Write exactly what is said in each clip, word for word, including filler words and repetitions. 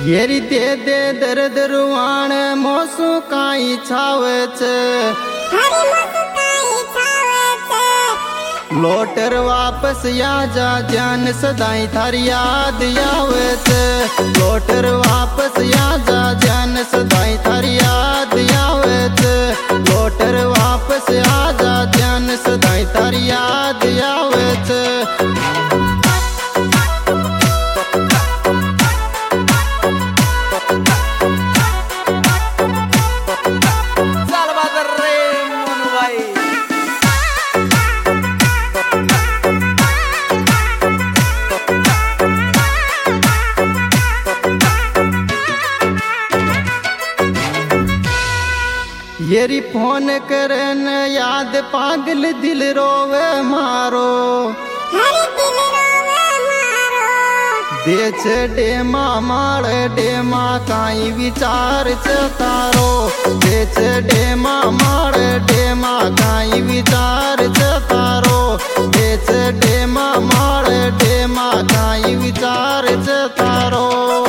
येरी दे दे दर्द रुवाण मोसू काई छावच लोटर वापस या जा जान सदाई थारी याद आवत लोटर वापस या जा जान सदाई थारी याद आवत लोटर वापस आ जा जान सदाई थारी याद आवत। येरी फोन करन याद पागल दिल रोवे मारो बेच डेमा मार डेमा काई विचार चतारो बेच डेमा मार डेमा काई विचार चतारो बेच डेमा मार डेमा काई विचार चतारो।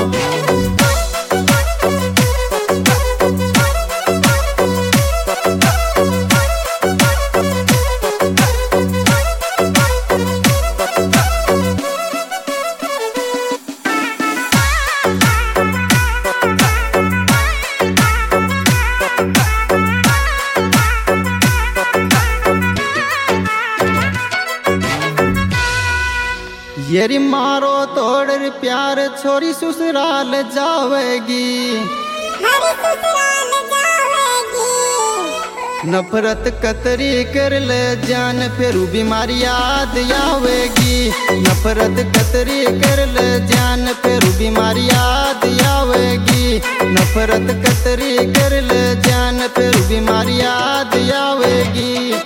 येरी मारो तोड़ प्यार छोरी ससुराल जावेगी नफरत कतरी कर ले जान फिर बीमारी याद आवेगी नफरत कतरी कर ले जान फिर बीमारी याद आवेगी नफरत कतरी कर ले जान फिर बीमारी याद आवेगी।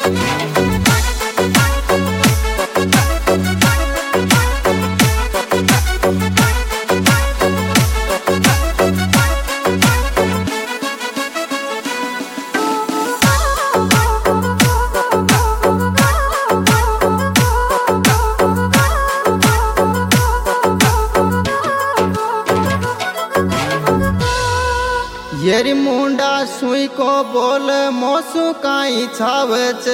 येरी मुंडा सुई को बोल मोसू काई छावच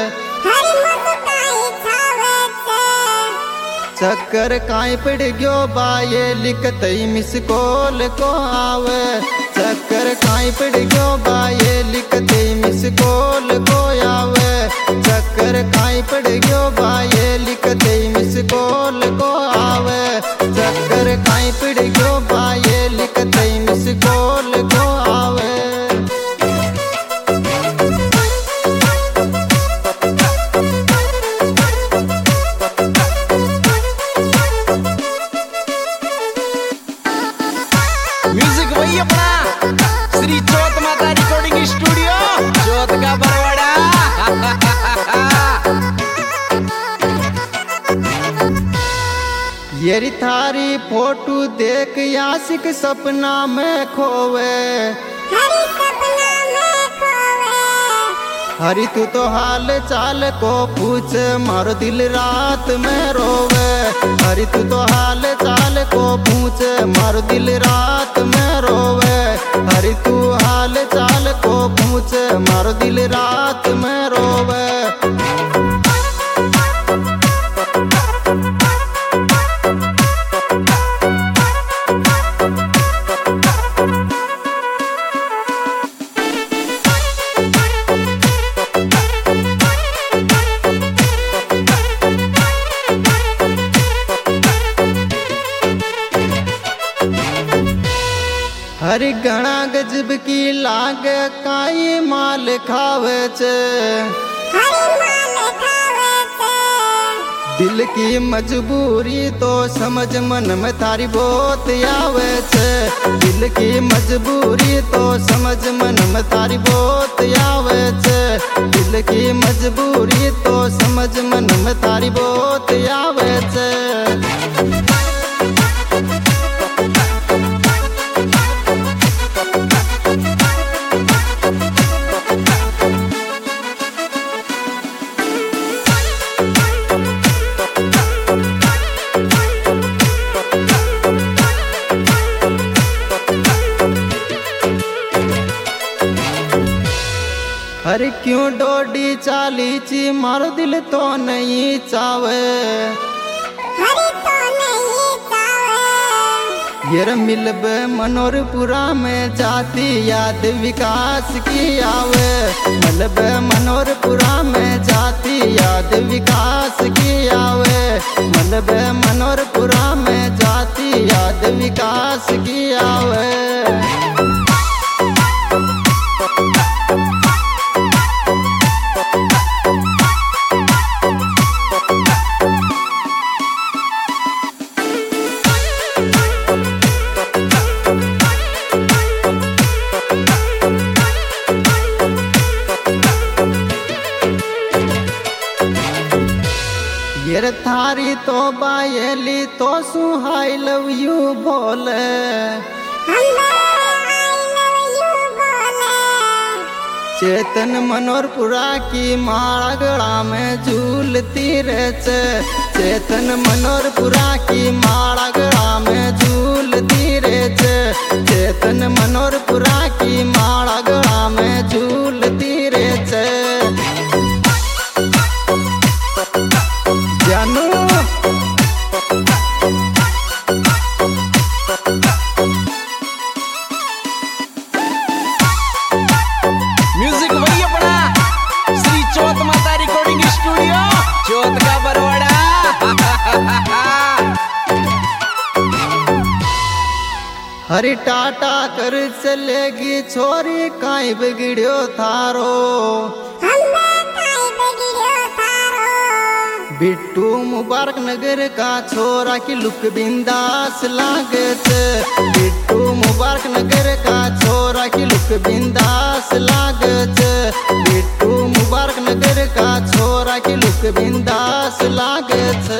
चक्कर काई पड़ गयो बाये लिखत मिस कॉल को आवे चक्कर काई पड़ गयो बाये लिखत मिस कॉल को आवे चक्कर काई पड़ गयो बाये लिखत मिस कॉल को आवे चक्कर काई पड़ गयो बाये लिखत मिस कॉल को आवे। म्यूजिक वही अपना श्री चौथ माता रिकॉर्डिंग स्टूडियो चौथ का बरवाड़ा। येरी थारी फोटो देख आशिक सपना में खोवे हरी तू तो हाल चाल को पूछ मारो दिल रात में रोवे हरी तू तो हाल चाल को पूछ मारो दिल रात में रोवे हरी तू हाल चाल को पूछ मारो दिल रात में रोवे। हरी घना गजब की लाग काई माल खावच दिल की मजबूरी तो समझ मन में थारी बहुत आवच दिल की मजबूरी तो समझ मन में थारी बहुत आवच दिल की मजबूरी तो समझ मन में थारी बहुत आवच। चाली ची मारो दिल तो नहीं चावे गिर मिलब मनोरपुरा में जाती याद विकास की आवे मिलब मनोरपुरा में जाती याद विकास की आवे मिलब मनोरपुरा में जाती याद विकास की आवे। गिर थारी तो बायली तो सु आई लव यू बोले चेतन मनोरपुरा की माला गला में झूलती रच चेतन मनोरपुरा की माला गला में झूलती रच चेतन मनोरपुरा की माला गला में झूलती रच जानू म्यूजिक वही अपना श्री चौथ माता रिकॉर्डिंग स्टूडियो चौथ का बरवाड़ा। हरी टाटा कर चलेगी छोरी काई बिगड़ियो थारो बिट्टू मुबारक नगर का छोरा की लुक बिंदास लागत बिट्टू मुबारक नगर का छोरा की लुक बिंदास लागत बिट्टू मुबारक नगर का छोरा की लुक बिंदास लागत।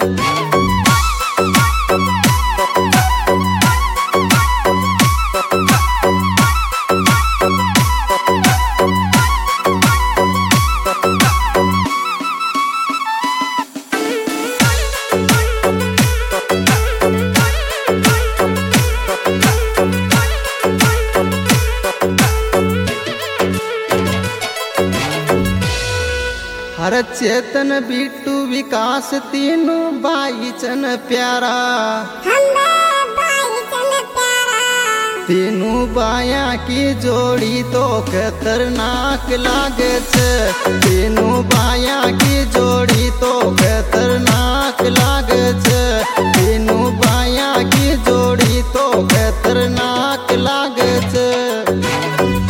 हर चेतन बिट्टू विकास तीनों भाई चन प्यारा तीनों बाया की जोड़ी तो खतरनाक लागत तीनों बाया की जोड़ी तो खतरनाक लागत